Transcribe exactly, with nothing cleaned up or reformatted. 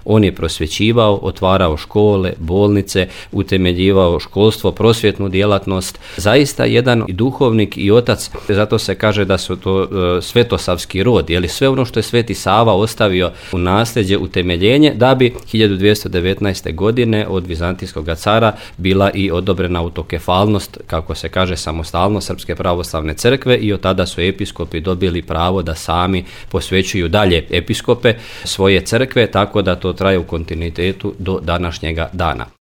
On je prosvjećivao, otvarao škole, bolnice, utemeljivao školstvo, prosvjetnu djelatnost. Zaista jedan duhovnik i otac, zato se kaže da su to e, svetosavski rod, jer sve ono što je Sveti Sava ostavio u nasljeđe, utemeljenje, da bi hiljadu dvjesto devetnaeste. godine od vizantijskog cara bila i odobrena autokefalnost, kako se kaže, samostalnost Srpske pravoslavne crkve, i od tada su episkopi dobili pravo da sami posvećuju dalje episkope svoje crkve, tako da to traje u kontinuitetu do današnjega dana.